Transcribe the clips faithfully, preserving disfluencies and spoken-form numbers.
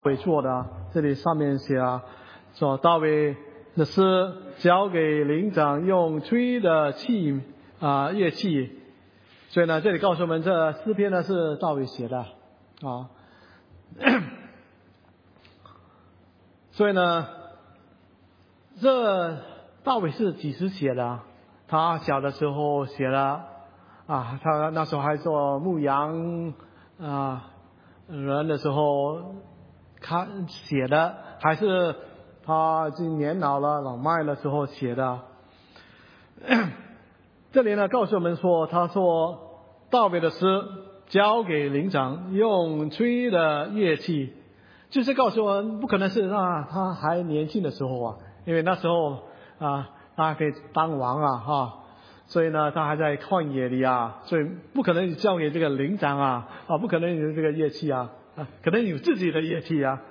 卫做的啊，这里上面写啊，说大卫的诗交给灵长用吹的器啊乐器，所以呢，这里告诉我们这诗篇呢是大卫写的啊，所以呢，这大卫是几时写的？他小的时候写了啊，他那时候还做牧羊啊人的时候。他写的，还是他已经年老了老迈的时候写的。这里呢告诉我们说，他说大卫的诗交给灵长用吹的乐器，就是告诉我们不可能是啊他还年轻的时候啊，因为那时候啊他还可以当王啊哈，所以呢他还在旷野里啊，所以不可能交给这个灵长啊啊不可能有这个乐器啊。啊，可能有自己的乐器啊，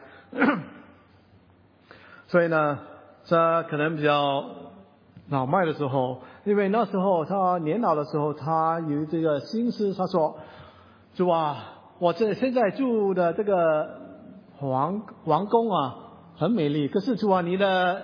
所以呢，这可能比较老迈的时候，因为那时候他年老的时候，他有这个心思，他说：“主啊，我这现在住的这个皇皇宫啊，很美丽，可是主啊，你的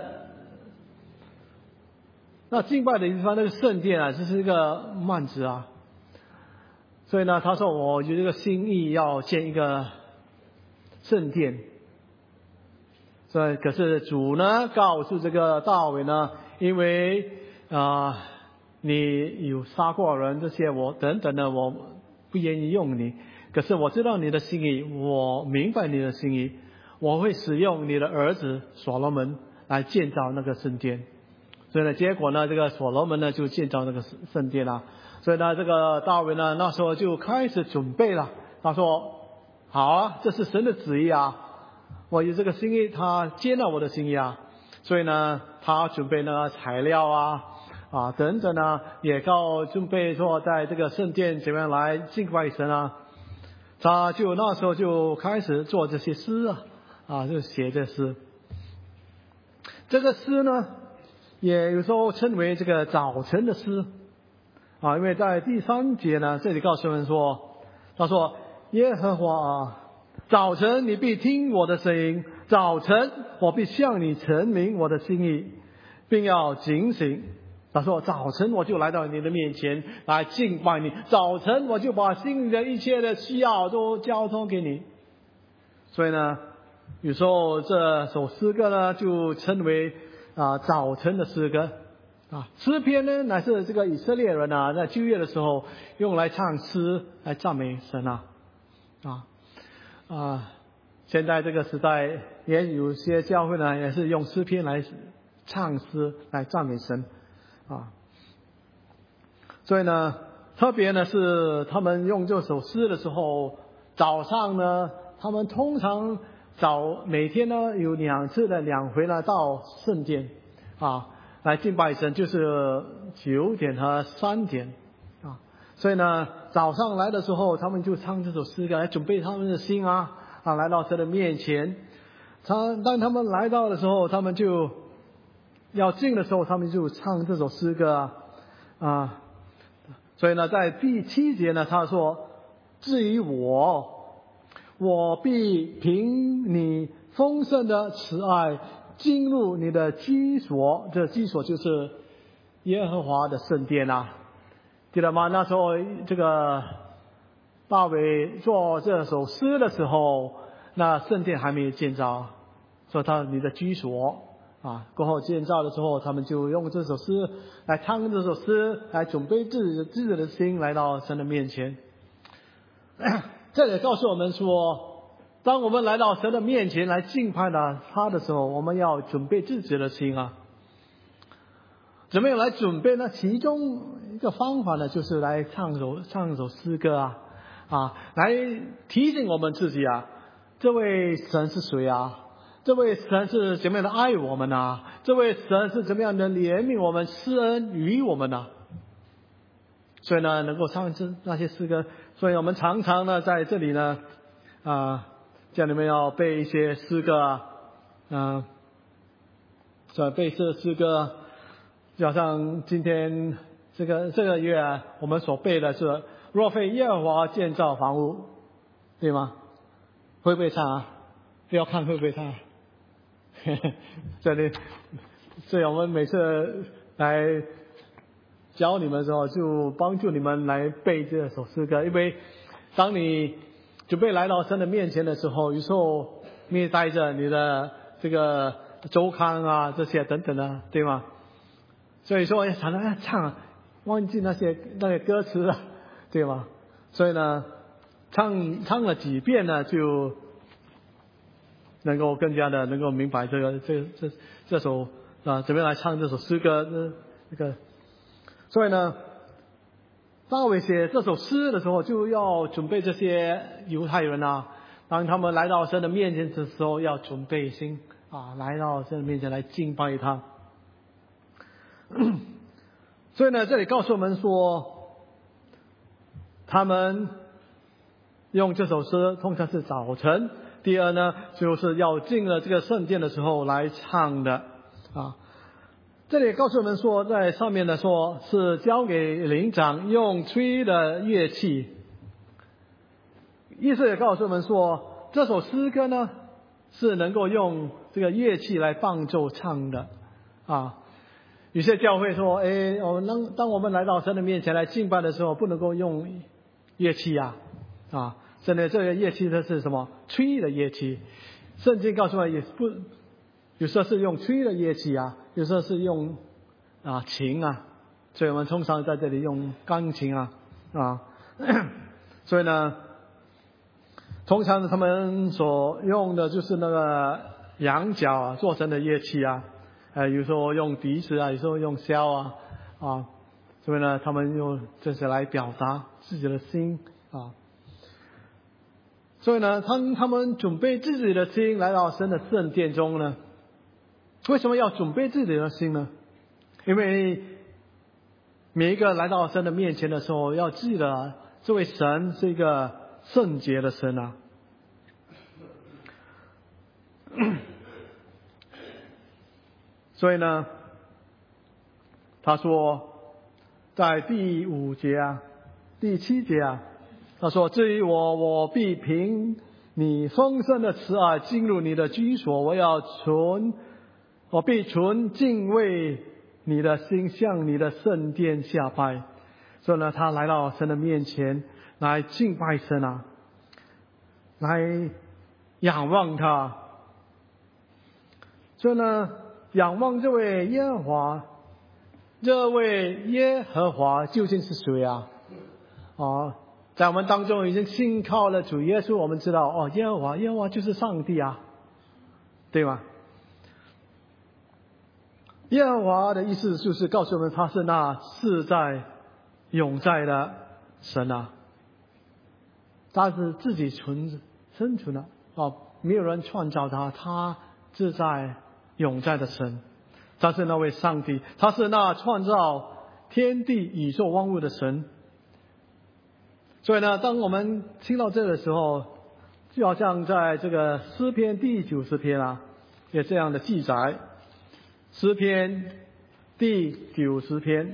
那敬拜的地方那个圣殿啊，这是一个幔子啊，所以呢，他说我有这个心意要建一个。”圣殿，所以可是主呢告诉这个大卫呢，因为啊、呃、你有杀过人这些我等等的，我不愿意用你，可是我知道你的心意，我明白你的心意，我会使用你的儿子所罗门来建造那个圣殿。所以呢，结果呢，这个所罗门呢就建造那个圣殿了。所以呢，这个大卫呢那时候就开始准备了，他说。好啊，这是神的旨意啊！我有这个心意，他接纳我的心意啊，所以呢，他准备那个材料啊啊等等呢，也告准备说，在这个圣殿怎么样来敬拜神啊。他就那时候就开始做这些诗啊啊，就写这诗。这个诗呢，也有时候称为这个早晨的诗啊，因为在第三节呢，这里告诉我们说，他说。耶和华啊，早晨你必听我的声音，早晨我必向你陈明我的心意，并要警醒。他说早晨我就来到你的面前来敬拜你，早晨我就把心里的一切的需要都交托给你。所以呢，有时候这首诗歌呢就称为啊早晨的诗歌啊。诗篇呢乃是这个以色列人啊在旧约的时候用来唱诗来赞美神啊。啊啊！现在这个时代也有些教会呢，也是用诗篇来唱诗来赞美神啊。所以呢，特别呢是他们用这首诗的时候，早上呢，他们通常早每天呢有两次的两回呢到圣殿啊来敬拜神，就是九点和三点。所以呢，早上来的时候，他们就唱这首诗歌来准备他们的心啊啊，来到神的面前。他当他们来到的时候，他们就要进的时候，他们就唱这首诗歌啊啊。所以呢，在第七节呢，他说：“至于我，我必凭你丰盛的慈爱进入你的居所。”这居所就是耶和华的圣殿啊。记得吗？那时候这个大卫做这首诗的时候，那圣殿还没有建造，说他你的居所啊，过后建造的时候，他们就用这首诗来唱这首诗，来准备自己的自己的心来到神的面前。这里告诉我们说，当我们来到神的面前来敬拜了他的时候，我们要准备自己的心啊。怎么样来准备呢？其中一个方法呢，就是来唱首唱首诗歌啊，啊，来提醒我们自己啊，这位神是谁啊？这位神是怎么样的爱我们啊？这位神是怎么样的怜悯我们、施恩于我们呢？所以呢，能够唱这那些诗歌，所以我们常常呢在这里呢啊，叫你们要背一些诗歌啊，啊，所以背这诗歌。就好像今天这个这个月啊，我们所背的是若非耶和华建造房屋，对吗？会不会唱啊？ 不要看会不会他。这里，所以我们每次来教你们的时候，就帮助你们来背这首诗歌，因为当你准备来到神的面前的时候，有时候你也带着你的这个周刊啊这些等等的，对吗？所以说常常唱，忘记那些那些歌词了，对吗？所以呢，唱唱了几遍呢，就能够更加的能够明白这个这这这首啊怎么样来唱这首诗歌这这个。所以呢，大卫写这首诗的时候，就要准备这些犹太人啊，当他们来到神的面前的时候，要准备心啊，来到神的面前来敬拜他。所以呢，这里告诉我们说，他们用这首诗通常是早晨。第二呢，就是要进了这个圣殿的时候来唱的啊。这里告诉我们说，在上面的说是交给灵长用吹的乐器，意思也告诉我们说，这首诗歌呢是能够用这个乐器来伴奏唱的啊。有些教会说，哎，我当当我们来到神的面前来敬拜的时候，不能够用乐器啊啊。真的，这个乐器它是什么？吹的乐器。圣经告诉我也不，有时候是用吹的乐器啊，有时候是用啊琴啊。所以我们通常在这里用钢琴啊啊。所以呢，通常他们所用的就是那个羊角啊做成的乐器啊，呃，有时候用笛子啊，有时候用箫啊啊。所以呢，他们用这些来表达自己的心啊。所以呢，当他们准备自己的心来到神的圣殿中呢，为什么要准备自己的心呢？因为每一个来到神的面前的时候，要记得这位神是一个圣洁的神啊。所以呢，他说在第五节啊，第七节啊，他说：“至于我，我必凭你丰盛的慈爱进入你的居所，我要存，我必存敬畏你的心，向你的圣殿下拜。”所以呢，他来到神的面前来敬拜神啊，来仰望他。所以呢，仰望这位耶和华，这位耶和华究竟是谁啊？啊，在我们当中已经信靠了主耶稣，我们知道哦，耶和华，耶和华就是上帝啊，对吗？耶和华的意思就是告诉我们，他是那世在永在的神啊，他是自己存生存的啊，没有人创造他，他自在永在的神，他是那位上帝，他是那创造天地宇宙万物的神。所以呢，当我们听到这个的时候，就好像在这个诗篇第九十篇啊，有这样的记载。诗篇第九十篇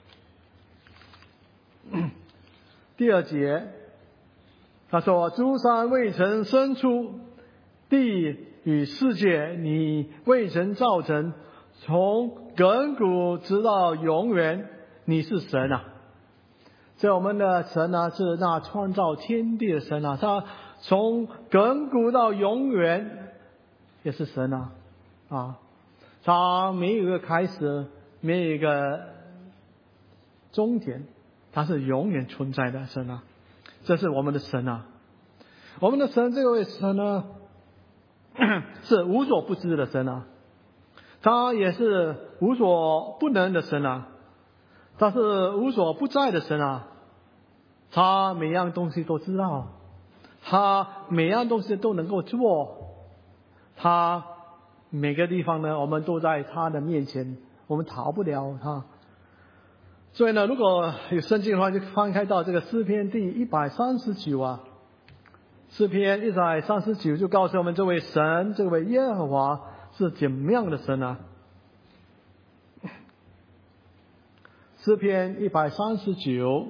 第二节，他说：“诸山未曾生出，地与世界你未曾造成，从亘古直到永远，你是神啊。”所以我们的神啊，是那创造天地的神啊，他从亘古到永远也是神啊啊，他没有一个开始，没有一个终点，他是永远存在的神啊，这是我们的神啊。我们的神这位神呢，是无所不知的神啊，他也是无所不能的神啊，他是无所不在的神啊，他每样东西都知道，他每样东西都能够做，他每个地方呢，我们都在他的面前，我们逃不了他。所以呢，如果有圣经的话，就翻开到这个诗篇第一百三十九啊，诗篇一百三十九就告诉我们，这位神，这位耶和华是怎么样的神啊？诗篇一百三十九，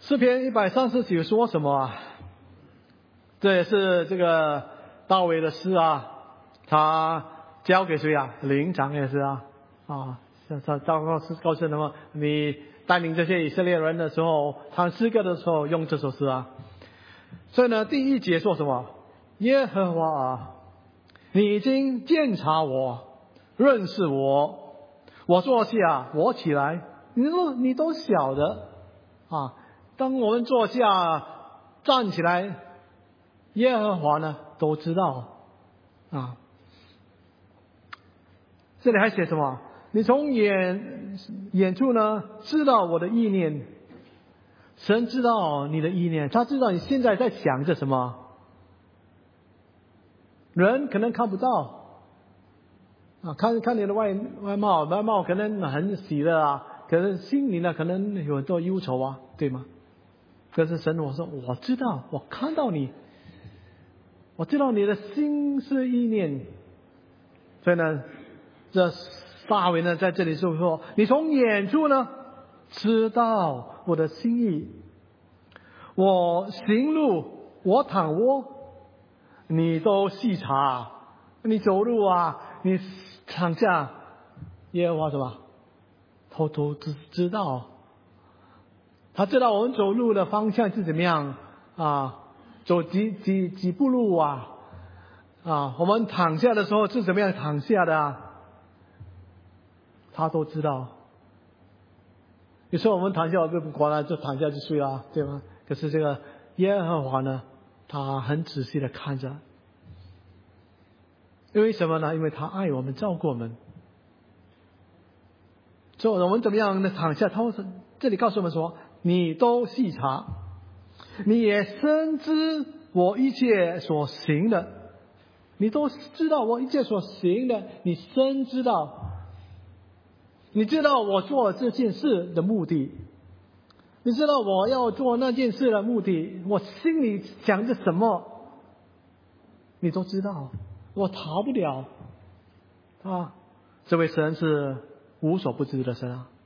诗篇一百三十九说什么啊？这也是这个大卫的诗啊，他交给谁啊？灵长也是啊，啊，他他告诉告诉他们，你带领这些以色列人的时候，唱诗歌的时候用这首诗啊。所以呢，第一节说什么？耶和华啊，你已经鉴察我，认识我，我坐下，我起来，你都你都晓得啊。当我们坐下站起来，耶和华呢都知道啊。这里还写什么？你从远远处呢知道我的意念，神知道你的意念，他知道你现在在想着什么。人可能看不到啊，看看你的外外貌，外貌可能很喜乐啊，可是心里呢可能有很多忧愁啊，对吗？可是神我说我知道，我看到你，我知道你的心思意念。所以呢，这大卫呢在这里就说，你从远处呢知道我的心意，我行路，我躺卧，你都细察，你走路啊，你躺下，耶和华什么偷偷知知道。他知道我们走路的方向是怎么样啊，走几几几步路啊，啊，我们躺下的时候是怎么样躺下的啊，他都知道。有时候我们躺下我就不管了，就躺下就睡了，对吗？可是这个耶和华呢，他很仔细的看着。因为什么呢？因为他爱我们，照顾我们。所以我们怎么样的躺下？他这里告诉我们说，你都细察，你也深知我一切所行的，你都知道我一切所行的，你深知道，你知道我做这件事的目的，你知道我要做那件事的目的，我心里想着什么，你都知道，我逃不了啊！这位神是无所不知的神啊！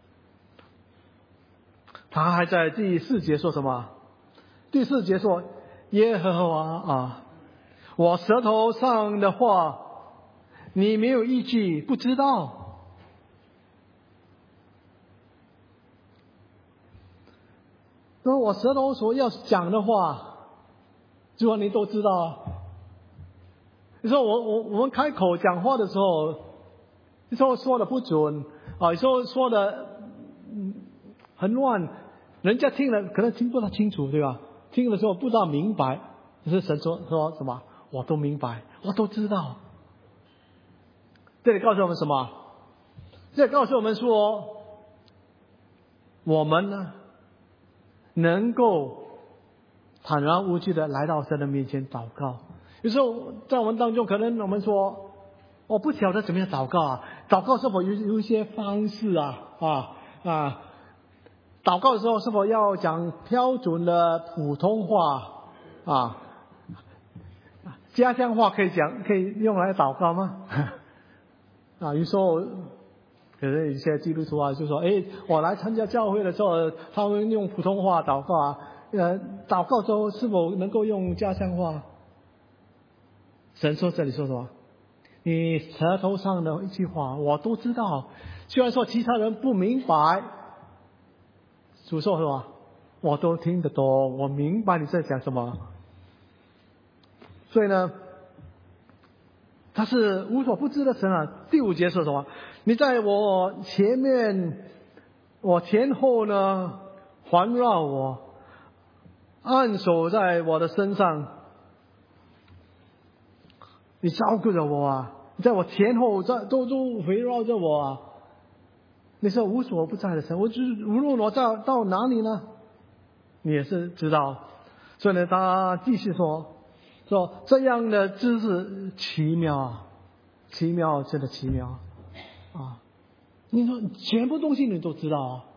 他还在第四节说什么？第四节说：耶和华啊，我舌头上的话，你没有一句不知道。那我舌头所要讲的话，主啊，你都知道。你说我我我们开口讲话的时候，有时候说的不准啊，有时候说的嗯很乱，人家听了可能听不大清楚，对吧？听的时候不大明白。可是神说说什么？我都明白，我都知道。这里告诉我们什么？这里告诉我们说，我们呢能够坦然无惧的来到神的面前祷告。有时候在我们当中，可能我们说我不晓得怎么样祷告啊，祷告是否有有一些方式啊啊啊？祷告的时候是否要讲标准的普通话啊？家乡话可以讲，可以用来祷告吗？啊，有时候可能有些基督徒啊就说，哎，我来参加教会的时候，他们用普通话祷告啊，呃，祷告之后是否能够用家乡话？神说这里说什么？你舌头上的一句话我都知道，虽然说其他人不明白，主说什么我都听得懂，我明白你在讲什么。所以呢，他是无所不知的神啊。第五节说什么？你在我前面，我前后呢环绕我，按手在我的身上，你照顾着我啊，你在我前后在都都围绕着我啊。你是无所不在的神，我就是无论我到到哪里呢，你也是知道。所以呢，他继续说说这样的知识奇妙啊，奇妙，真的奇妙啊！你说全部东西你都知道啊。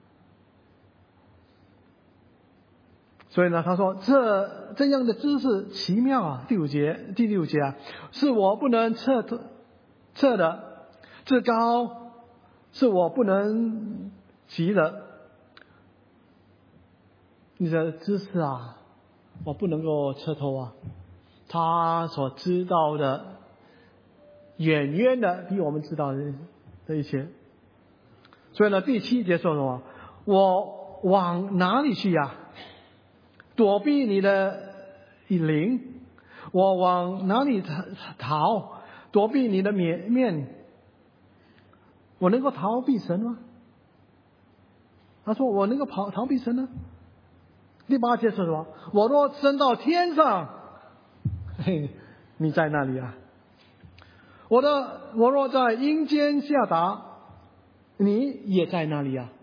所以呢，他说这这样的知识奇妙啊，第五节第六节啊，是我不能测测的，至高是我不能及的。 你的知识啊，我不能够彻透啊，他所知道的远远的比我们知道的的一些。所以呢，第七节说什么？我往哪里去呀？躲避你的灵。我往哪里逃？躲避你的面面。我能够逃避神吗？他说我能够逃逃避神呢？第八节说什么？我若升到天上，嘿，你在那里啊？我的我若在阴间下达，你也在那里啊？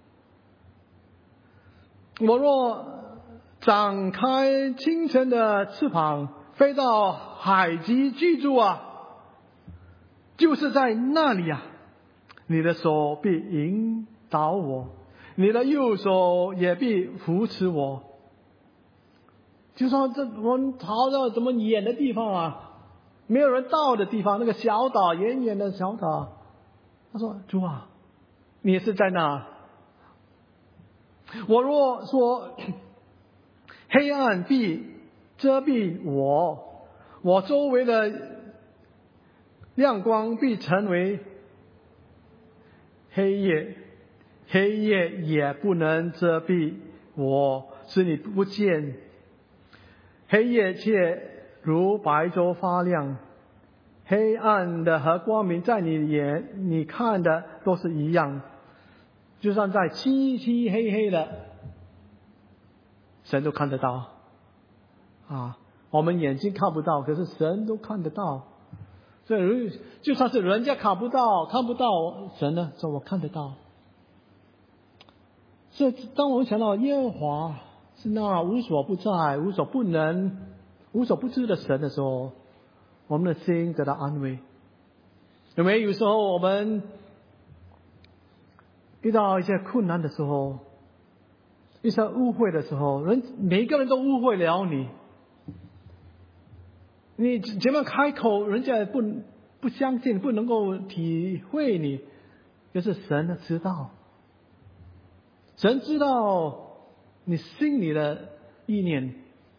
我若展开清晨的翅膀，飞到海极居住啊，就是在那里啊。你的手必引导我，你的右手也必扶持我。就说这我们逃到怎么远的地方啊，没有人到的地方，那个小岛，远远的小岛。他说：主啊，你是在哪？我若说黑暗必遮蔽我，我周围的亮光必成为黑夜，黑夜也不能遮蔽我，使你不见。黑夜却如白昼发亮，黑暗的和光明在你眼你看的都是一样。就算在漆漆黑黑的，神都看得到啊！我们眼睛看不到，可是神都看得到。所以就算是人家看不到看不到，神呢说我看得到。所以当我们想到耶和华是那无所不在无所不能无所不知的神的时候，我们的心得到安慰。有没有有时候我们遇到一些困难的时候，遇到误会的时候，人每一个人都误会了你，你怎么开口，人家不不相信，不能够体会你。就是神知道，神知道你心里的意念。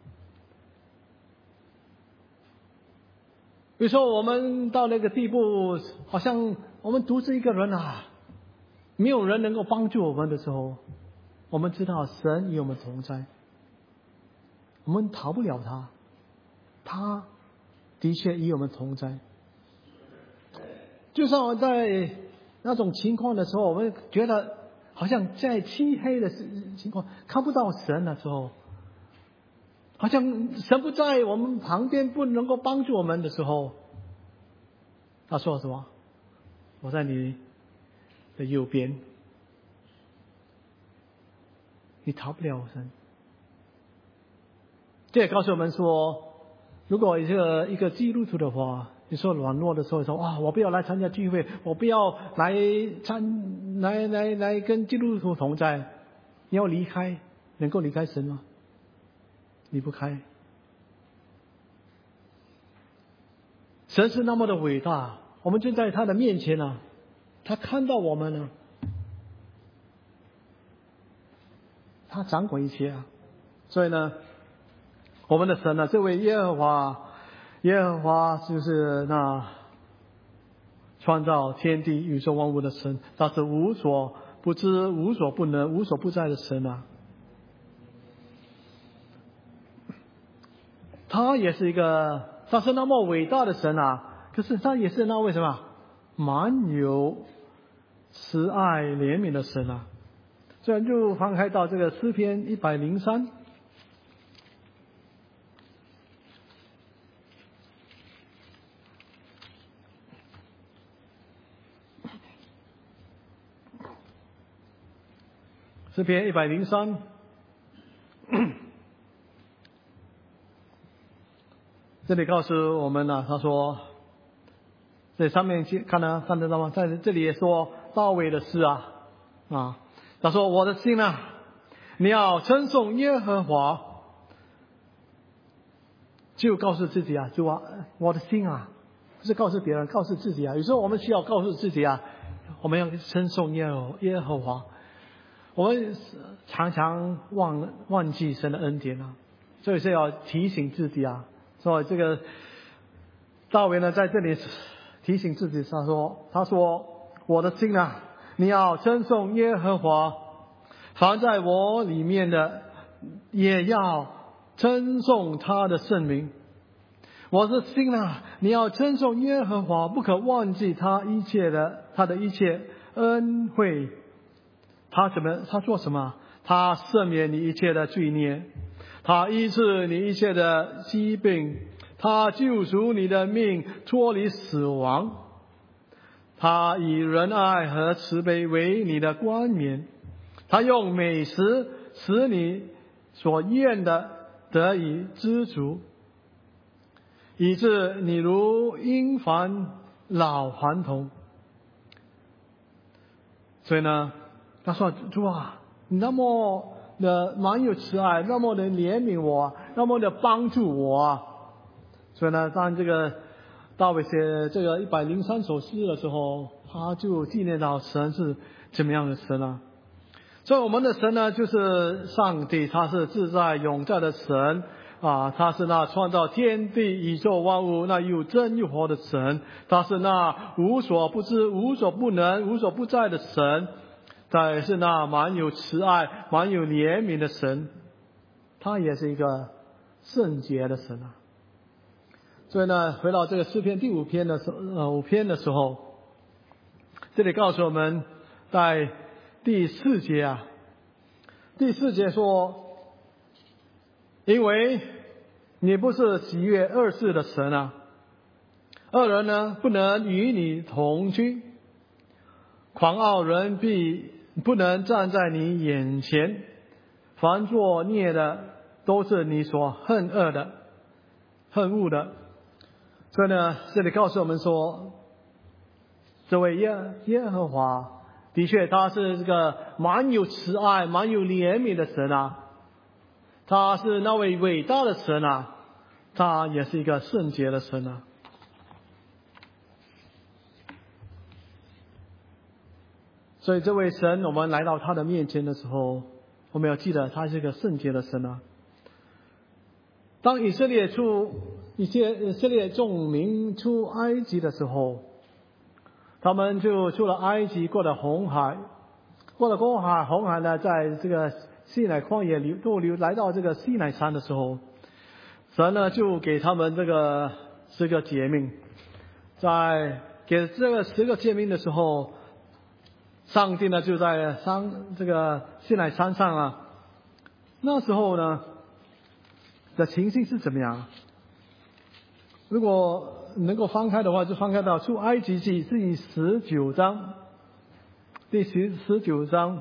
有时候我们到那个地步，好像我们独自一个人啊，没有人能够帮助我们的时候，我们知道神与我们同在，我们逃不了他，他的确与我们同在。就算我在那种情况的时候，我们觉得好像在漆黑的情况看不到神的时候，好像神不在我们旁边，不能够帮助我们的时候，他说什么？我在你的右边，你逃不了神。这也告诉我们说，如果一个一个基督徒的话，你说软弱的时候说啊，我不要来参加聚会，我不要来参来来来跟基督徒同在，你要离开，能够离开神吗？离不开。神是那么的伟大，我们就在他的面前啊，他看到我们呢，他掌管一切啊。所以呢，我们的神呢，这位耶和华，耶和华就是那创造天地宇宙万物的神，他是无所不知、无所不能、无所不在的神啊。他也是一个，他是那么伟大的神啊，可是他也是那为什么满有慈爱怜悯的神啊。所以就翻开到这个诗篇一百零三。诗篇一百零三，这里告诉我们呢、啊，他说，这上面看到看得到吗？在这里也说大卫的诗啊啊，他说我的心啊，你要称颂耶和华，就告诉自己啊，主啊，我的心啊，不是告诉别人，告诉自己啊。有时候我们需要告诉自己啊，我们要称颂耶和耶和华。 我们常常忘忘记神的恩典啊，所以是要提醒自己啊。所以这个大卫呢在这里提醒自己，他说：“他说我的心啊，你要称颂耶和华，凡在我里面的也要称颂他的圣名。我的心啊，你要称颂耶和华，不可忘记他一切的他的一切恩惠。他怎么？他做什么？他赦免你一切的罪孽，他医治你一切的疾病，他救赎你的命，脱离死亡。他以仁爱和慈悲为你的冠冕，他用美食使你所愿的得以知足，以致你如婴凡老顽童。”所以呢，他说：“主啊，你那么的满有慈爱，那么的怜悯我，那么的帮助我啊。”所以呢，当这个大卫写这个一百零三首诗的时候，他就纪念到神是怎么样的神啊。所以我们的神呢，就是上帝，他是自在永在的神啊，他是那创造天地宇宙万物那又真又活的神，他是那无所不知无所不能无所不在的神，他也是那满有慈爱满有怜悯的神，他也是一个圣洁的神啊。所以呢，回到这个诗篇第五篇的时候呃五篇的时候，这里告诉我们在第四节啊，第四节说：“因为你不是喜悦恶事的神啊，恶人呢不能与你同居，狂傲人必不能站在你眼前，凡作孽的都是你所恨恶的恨恶的。”所以呢，这里告诉我们说，这位耶耶和华的确他是这个满有慈爱满有怜悯的神啊，他是那位伟大的神啊，他也是一个圣洁的神啊。所以这位神，我们来到他的面前的时候，我们要记得他是一个圣洁的神啊。当以色列出以色列众民出埃及的时候，他们就出了埃及，过了红海，过了红海，红海呢，在这个西乃旷野流都流来到这个西乃山的时候，神呢就给他们这个十个诫命，在给这个十个诫命的时候，上帝呢就在山这个西乃山上啊，那时候呢的情形是怎么样？如果能够翻开的话，就翻开到出埃及记第十九章，第十十九章。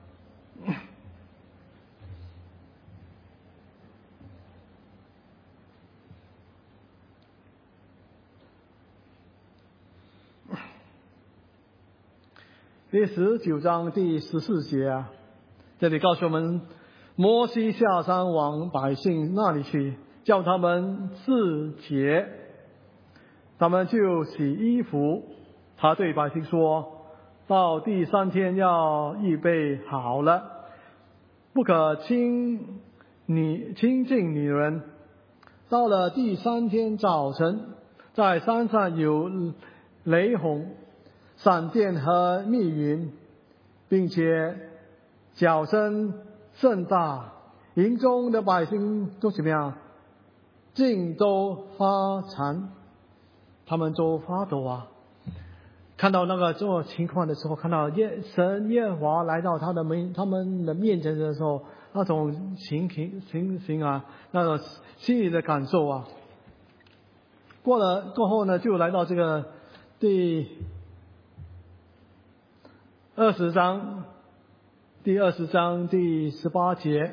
第十九章第十四节啊，这里告诉我们，摩西下山往百姓那里去，叫他们自洁，他们就洗衣服。他对百姓说，到第三天要预备好了，不可亲你亲近女人。到了第三天早晨，在山上有雷轰、闪电和密云，并且角声甚大，营中的百姓都怎么样？尽都发馋，他们都发抖啊！看到那个这种情况的时候，看到耶神耶和华来到他的面他们的面前的时候，那种情情情形啊，那种心里的感受啊。过了过后呢，就来到这个第二十章，第二十章第十八节，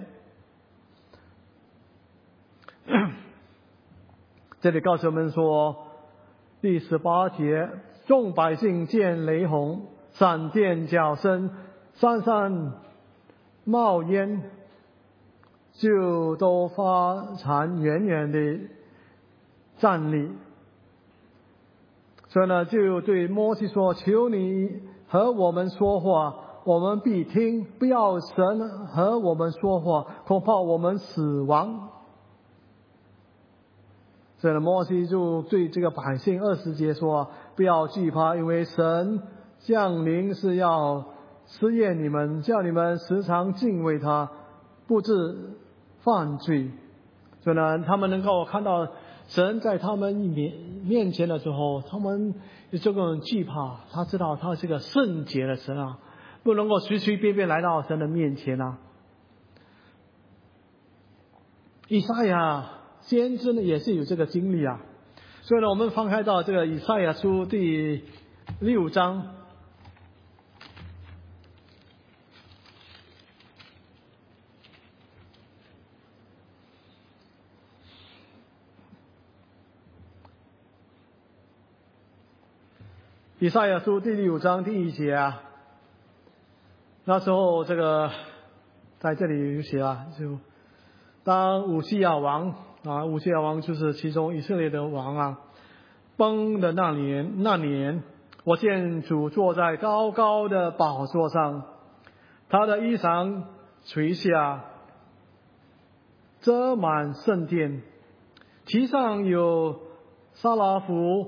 这里告诉我们说，第十八节，众百姓见雷轰、闪电、角声，山上冒烟，就都发馋，远远地站立。所以呢，就对摩西说：“求你和我们说话， 我们必听；不要神和我们说话，恐怕我们死亡。”所以呢，摩西就对这个百姓二十节说：“不要惧怕，因为神降临是要试验你们，叫你们时常敬畏他，不致犯罪。”所以呢，他们能够看到神在他们面面前的时候，他们有这种惧怕，他知道他是个圣洁的神啊，不能够随随便便来到神的面前啊。以赛亚先知呢也是有这个经历啊，所以呢，我们翻开到这个以赛亚书第六章。以赛亚书第六章第一节啊，那时候这个在这里有写啊，就当乌西亚王啊，乌西亚王就是其中以色列的王啊，崩的那年，那年我见主坐在高高的宝座上，他的衣裳垂下，遮满圣殿，其上有撒拉弗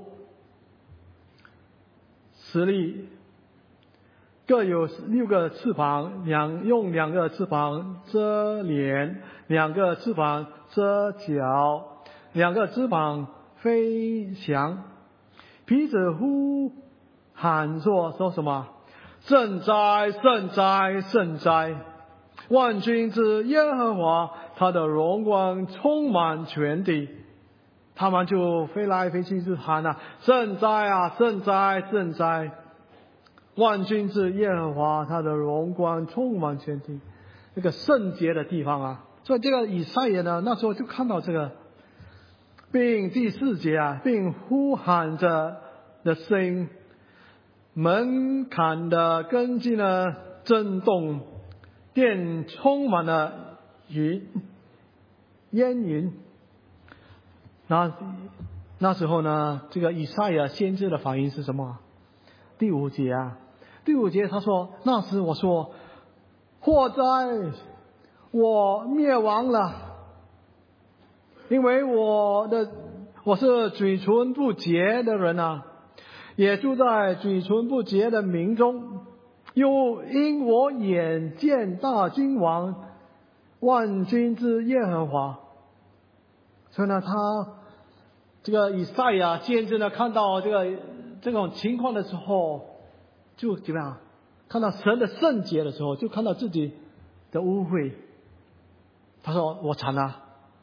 十粒，各有六个翅膀，两用两个翅膀遮脸，两个翅膀遮脚，两个翅膀飞翔。彼此呼喊说说什么？圣哉，圣哉，圣哉！万军之耶和华，他的荣光充满全地。他们就飞来飞去，就喊啊：圣哉啊，圣哉，圣哉！万军之耶和华，他的荣光充满全地。那个圣洁的地方啊，所以这个以赛亚呢，那时候就看到这个，并第四节啊，并呼喊着的声音，门槛的根基呢震动，殿充满了云烟云。那那时候呢，这个以赛亚先知的反应是什么？第五节啊，第五节他说：“那时我说，祸哉，我灭亡了，因为我的我是嘴唇不洁的人啊，也住在嘴唇不洁的民中，又因我眼见大君王，万军之耶和华。”所以呢，他这个以赛亚先知呢，看到这个这种情况的时候，就怎么样？看到神的圣洁的时候，就看到自己的污秽。他说：“我惨了，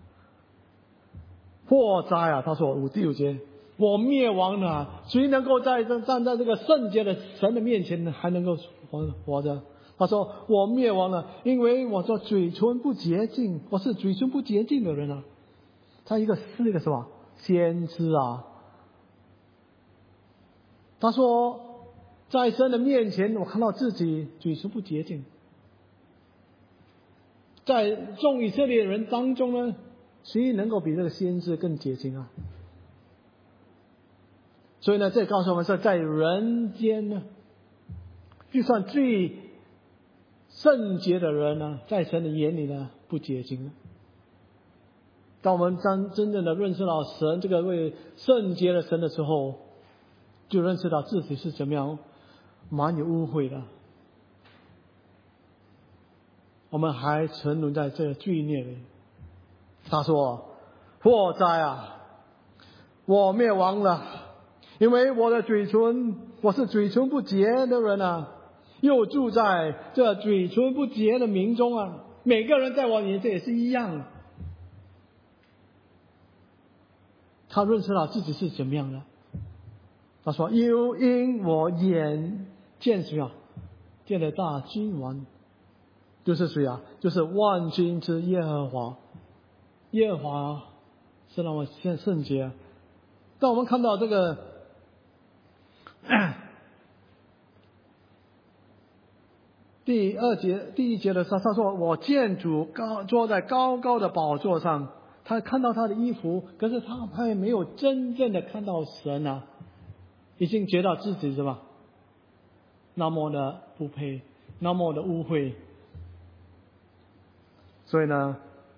祸哉啊！”他说：“五第五节，我灭亡了。谁能够在这站在这个圣洁的神的面前还能够活活着？”他说：“我灭亡了，因为我说嘴唇不洁净，我是嘴唇不洁净的人啊。”他一个是一个什么先知啊？他说，在神的面前，我看到自己嘴唇不洁净。在众以色列人当中呢，谁能够比这个先知更洁净啊？所以呢，这告诉我们说，在人间呢，就算最圣洁的人呢，在神的眼里呢，不洁净了。当我们真真正的认识到神这个位圣洁的神的时候，就认识到自己是怎么样蛮有污秽的。我们还沉沦在这个罪孽里。他说：“祸哉啊！我灭亡了，因为我的嘴唇，我是嘴唇不洁的人啊，又住在这嘴唇不洁的民中啊。每个人在我眼前也是一样。”他认识到自己是怎么样的。他说：“又因我眼见谁啊？见了大君王，就是谁啊？就是万军之耶和华。耶和华是让我现圣洁。”当我们看到这个第二节第一节的时候，他说：“我见主高坐在高高的宝座上。”他看到他的衣服，可是他还没有真正的看到神啊，已经觉得自己是吧，那么的不配， 那么的污秽。所以呢，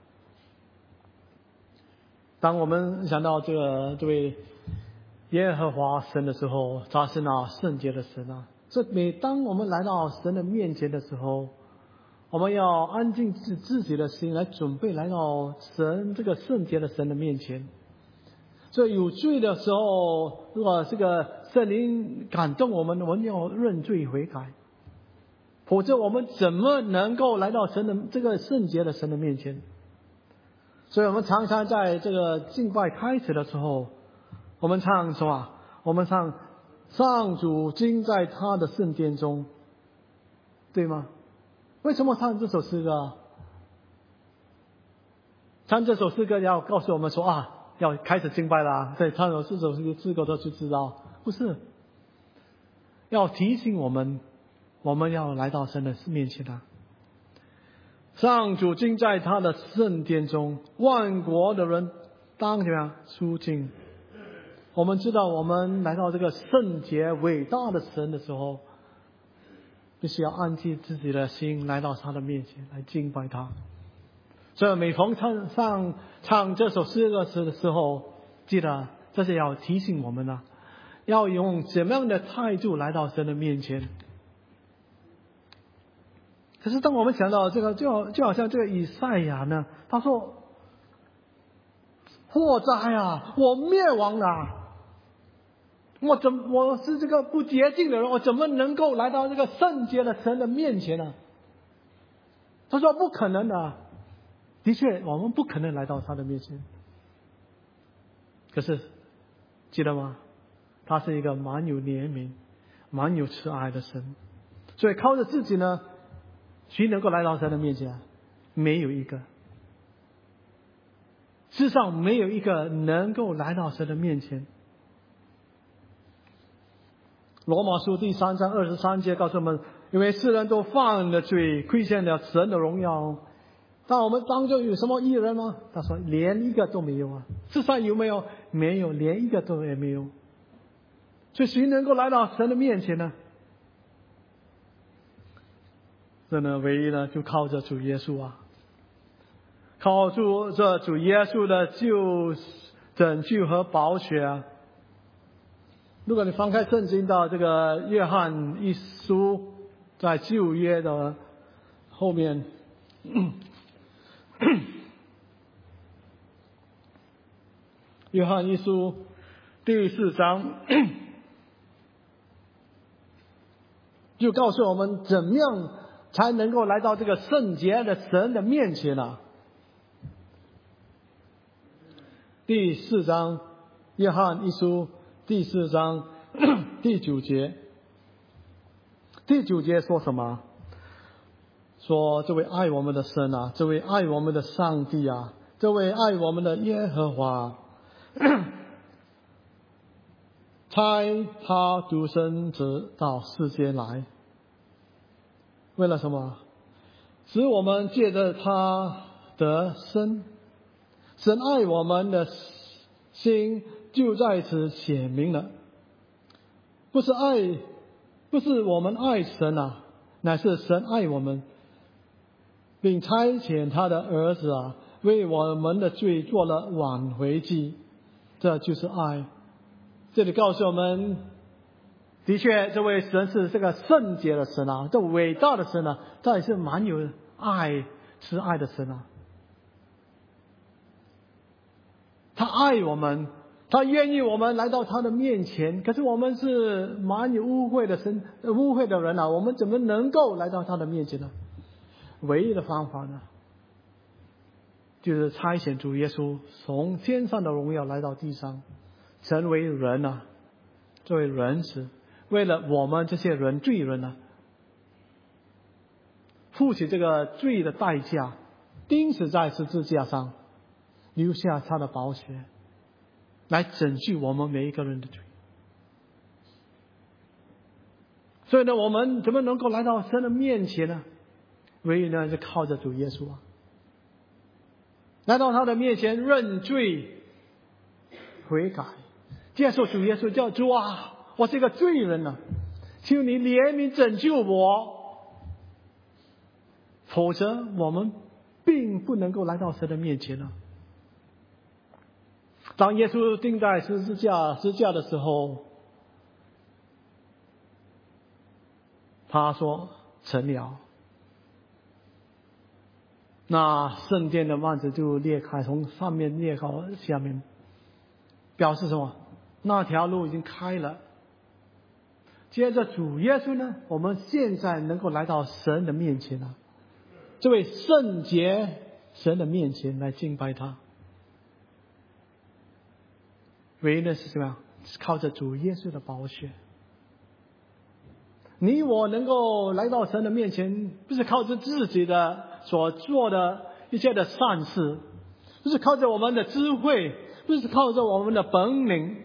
当我们想到这个这位耶和华神的时候，他是那圣洁的神啊。所以每当我们来到神的面前的时候，我们要安静自自己的心，来准备来到神这个圣洁的神的面前。所以有罪的时候，如果这个圣灵感动我们，我们要认罪悔改，否则我们怎么能够来到神的这个圣洁的神的面前？所以我们常常在这个敬拜开始的时候，我们唱什么？我们唱上主今在他的圣殿中，对吗？为什么唱这首诗歌？唱这首诗歌要告诉我们说啊，要开始敬拜啦。对，唱这首诗歌都就知道，不是要提醒我们，我们要来到神的面前啊。上主今在他的圣殿中，万国的人当怎么样肃静？我们知道，我们来到这个圣洁伟大的神的时候，必须要安静自己的心，来到他的面前来敬拜他。所以每逢唱上唱这首诗歌时的时候，记得这是要提醒我们啊，要用怎么样的态度来到神的面前。可是当我们想到这个，就好就好像这个以赛亚呢，他说：“祸哉啊，我灭亡了！我怎我是这个不洁净的人，我怎么能够来到这个圣洁的神的面前呢？”他说：“不可能的。”的确，我们不可能来到他的面前。可是，记得吗？他是一个蛮有怜悯、蛮有慈爱的神，所以靠着自己呢，谁能够来到神的面前？没有一个。世上没有一个能够来到神的面前。罗马书第三章二十三节告诉我们，因为世人都犯了罪，亏欠了神的荣耀。但我们当中有什么义人吗？他说连一个都没有啊！世上有没有？没有，连一个都也没有。所以谁能够来到神的面前呢？这呢，唯一呢，就靠着主耶稣啊，靠住这主耶稣的救拯救和宝血啊。如果你翻开圣经到这个约翰一书，在旧约的后面。约翰一书第四章就告诉我们怎么样才能够来到这个圣洁的神的面前啊。第四章，约翰一书第四章第九节，第九节说什么？说这位爱我们的神啊，这位爱我们的上帝啊，这位爱我们的耶和华，差他独生子到世间来，为了什么？使我们借着他得生。神爱我们的心就在此显明了，不是爱，不是我们爱神啊，乃是神爱我们，并差遣他的儿子啊，为我们的罪做了挽回祭，这就是爱。这里告诉我们，的确这位神是这个圣洁的神啊，这伟大的神啊，他也是蛮有爱慈爱的神啊。他爱我们，他愿意我们来到他的面前，可是我们是蛮有污秽的神污秽的人啊，我们怎么能够来到他的面前呢？唯一的方法呢，就是差遣主耶稣从天上的荣耀来到地上，成为人啊，作为人子，为了我们这些人罪人啊，付起这个罪的代价，钉死在十字架上，留下他的宝血，来拯救我们每一个人的罪。所以呢，我们怎么能够来到神的面前呢？唯一呢，是靠着主耶稣啊，来到他的面前认罪悔改，接受主耶稣，叫主啊，我是一个罪人啊，求你怜悯拯救我。 否则我们并不能够来到神的面前了。当耶稣钉在十字架十字架的时候，他说成了，那圣殿的幔子就裂开，从上面裂到下面，表示什么？那条路已经开了。接着主耶稣呢，我们现在能够来到神的面前了，这位圣洁神的面前来敬拜他。唯一的是什么？是靠着主耶稣的宝血。你我能够来到神的面前，不是靠着自己的所做的一切的善事，不是靠着我们的智慧，不是靠着我们的本领，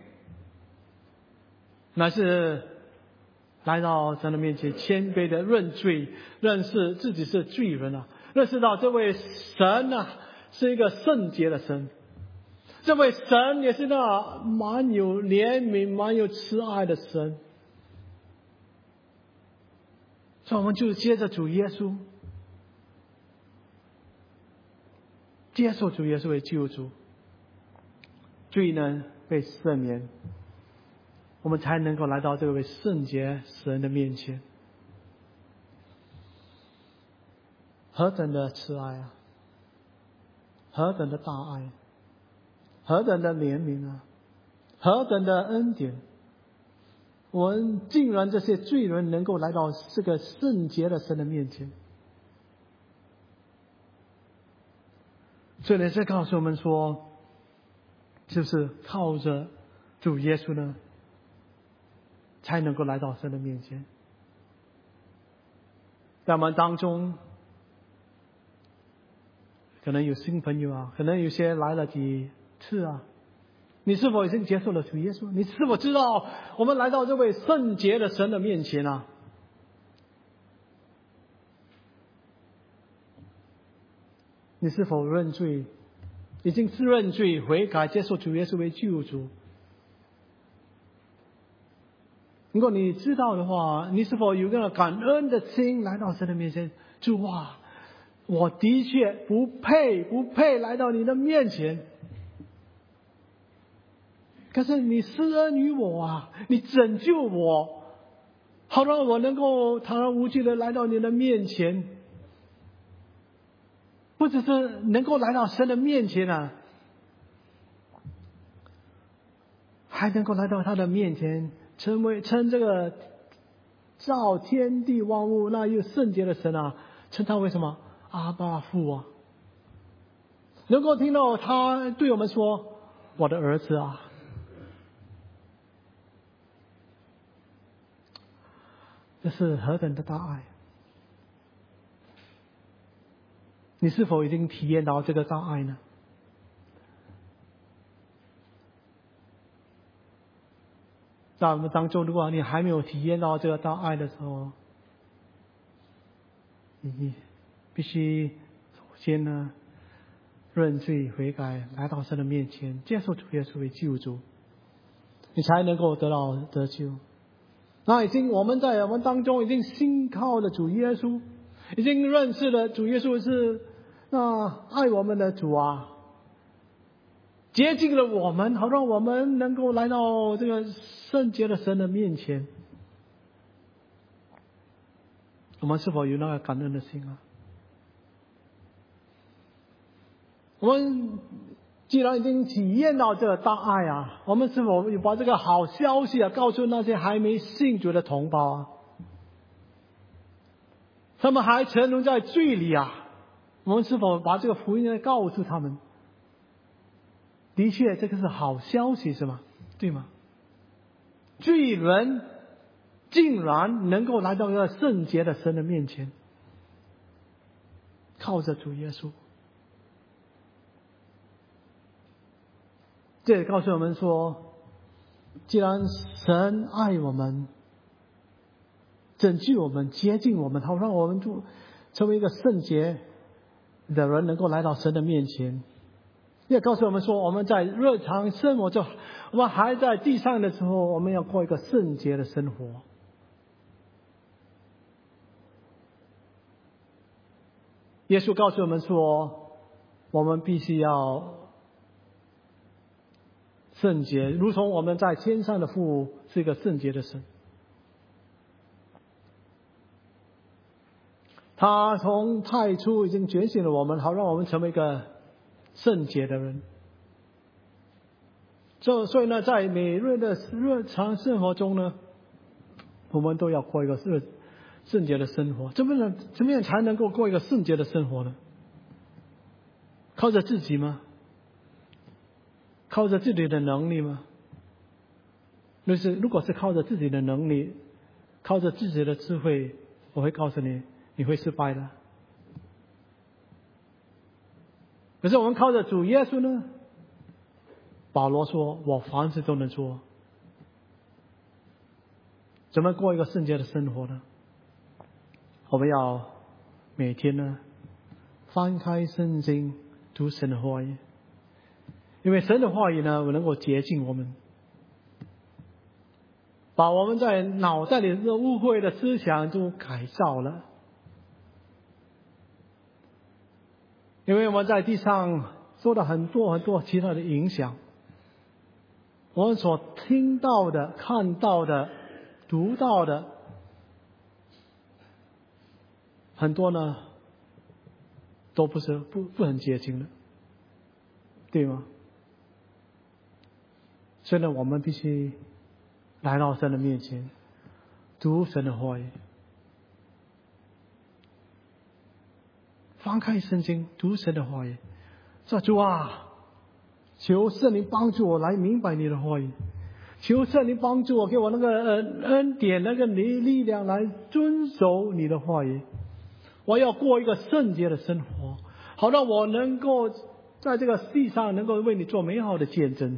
乃是来到神的面前，谦卑的认罪，认识自己是罪人啊，认识到这位神啊是一个圣洁的神，这位神也是那满有怜悯、满有慈爱的神。所以我们就接着主耶稣，接受主耶稣为救主，罪呢被赦免，我们才能够来到这位圣洁神的面前。何等的慈爱啊，何等的大爱，何等的怜悯啊，何等的恩典！我们竟然这些罪人能够来到这个圣洁的神的面前。所以呢，这告诉我们说，就是靠着主耶稣呢，才能够来到神的面前。在我们当中，可能有新朋友啊，可能有些来了几次啊，你是否已经接受了主耶稣？你是否知道我们来到这位圣洁的神的面前啊？你是否认罪？已经是认罪悔改，接受主耶稣为救主？如果你知道的话，你是否有一个感恩的心来到神的面前？主啊，我的确不配，不配来到你的面前。可是你施恩于我啊，你拯救我，好让我能够堂然无惧的来到你的面前。不只是能够来到神的面前啊，还能够来到他的面前，成为称这个造天地万物那又圣洁的神啊，称他为什么？阿爸父啊，能够听到他对我们说：“我的儿子啊。”这是何等的大爱！你是否已经体验到这个大爱呢？在我们当中，如果你还没有体验到这个大爱的时候，你必须首先呢认罪悔改，来到神的面前，接受主耶稣为救主，你才能够得到得救。那已经我们在我们当中已经信靠了主耶稣，已经认识了主耶稣是那爱我们的主啊，接近了我们，好让我们能够来到这个圣洁的神的面前。我们是否有那个感恩的心啊？我们既然已经体验到这个大爱啊，我们是否有把这个好消息啊告诉那些还没信主的同胞啊？他们还沉沦在罪里啊，我们是否把这个福音告诉他们？的确，这个是好消息，是吗？对吗？罪人竟然能够来到一个圣洁的神的面前，靠着主耶稣。这也告诉我们说，既然神爱我们，拯救我们，接近我们，好让我们就成为一个圣洁的人，能够来到神的面前。也告诉我们说，我们在日常生活中，我们还在地上的时候，我们要过一个圣洁的生活。 耶稣告诉我们说，我们必须要圣洁，如同我们在天上的父是一个圣洁的神。他从太初已经觉醒了我们，好让我们成为一个圣洁的人。所所以呢，在每日的日常生活中呢，我们都要过一个圣圣洁的生活。怎么样怎么样才能够过一个圣洁的生活呢？靠着自己吗？靠着自己的能力吗？就是如果是靠着自己的能力，靠着自己的智慧，我会告诉你，你会失败的。可是我们靠着主耶稣呢？保罗说：“我凡事都能做。”怎么过一个圣洁的生活呢？我们要每天呢翻开圣经读神的话语，因为神的话语呢能够洁净我们，把我们在脑袋里这个污秽的思想都改造了。因为我们在地上受到很多很多其他的影响，我们所听到的、看到的、读到的，很多呢都不是不不很洁净的，对吗？所以呢，我们必须来到神的面前，读神的话语，翻开圣经，读神的话语，说主啊，求圣灵帮助我来明白你的话语，求圣灵帮助我，给我那个恩恩典，那个力力量来遵守你的话语。我要过一个圣洁的生活，好让我能够在这个地上能够为你做美好的见证。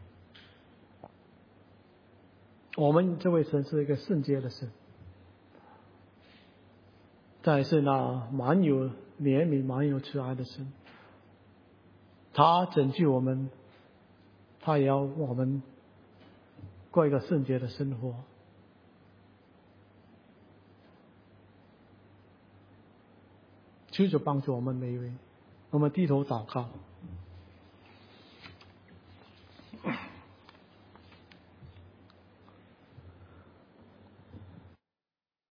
我们这位神是一个圣洁的神，再是那满有怜悯、满有慈爱的神。他拯救我们，他也要我们过一个圣洁的生活。求主帮助我们每一位，我们低头祷告。